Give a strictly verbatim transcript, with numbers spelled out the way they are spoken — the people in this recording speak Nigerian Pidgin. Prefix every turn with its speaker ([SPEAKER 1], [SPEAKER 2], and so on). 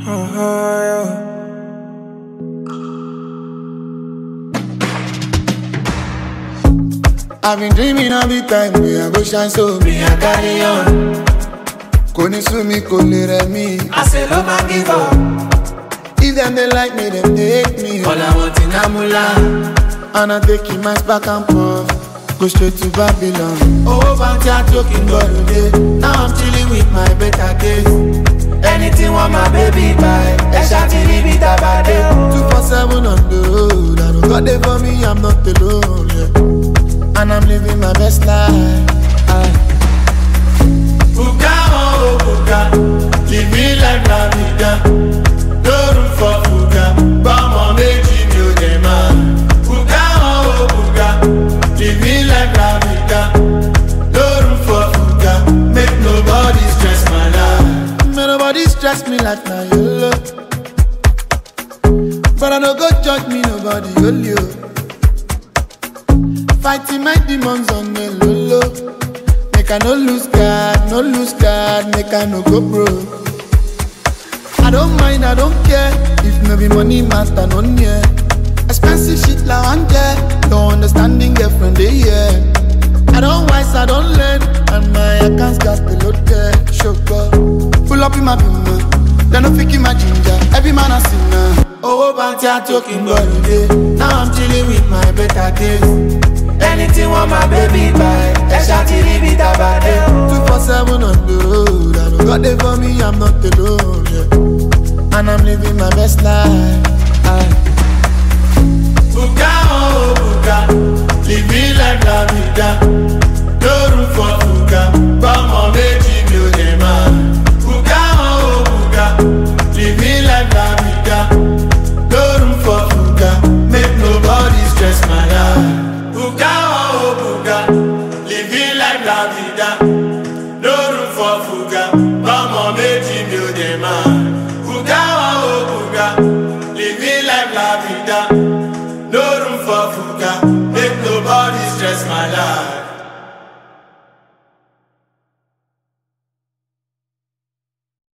[SPEAKER 1] I've been dreaming of the time we I go shine, so me I carry on. Kò ní sú mi, kò lè rẹ̀ mí.
[SPEAKER 2] I say love and give up.
[SPEAKER 1] If them they like me, them they hate me.
[SPEAKER 2] All I want in Amula.
[SPEAKER 1] And I take him my back and forth, go straight to Babylon.
[SPEAKER 2] Oh, fancy I'm talking God today. Now I'm chilling with my better days. Anything want my baby buy. They shout it, leave it about it.
[SPEAKER 1] two four seven on the road. I don't got there for me, I'm not alone, yeah. And I'm living my best life. I
[SPEAKER 2] Buka, oh, Buka. Living like la vida. No room for Buka. But my baby, you the man. Buka, oh, Buka. Living like la vida. No room for Buka. Make nobody stress my life.
[SPEAKER 1] May nobody stress me like my yolo. But I don't go judge me, nobody yolo. Fighting my demons on the low. Make I no lose God, no lose God. Make I no go broke. I don't mind, I don't care. If no be money matter, no near. Expensive shit like one day. No understanding girlfriend they here. I don't wise, I don't learn. And my accounts got the load there. Sugar, pull up in my bimmer. Then I pick in my ginger. Every man a sinner.
[SPEAKER 2] Oh, Banty, I'm talking God today. Now I'm chilling with my better days. Anything want my baby buy. They shout it, leave it about it.
[SPEAKER 1] two four seven on the road. I don't got there for me, I'm not alone, yeah. And I'm living my best life. I
[SPEAKER 2] Buka, oh, Buka. Living like la vida. No room for Buka. But my baby, you the man. Buka, oh, Buka. Living like la vida. No room for Buka. Make nobody stress my life. Buka, oh, Buka. Living like la vida. No room for Buka. But my baby, you the man. Buka, oh, Buka. Living like la vida. No room for Fuka. Make nobody stress my life.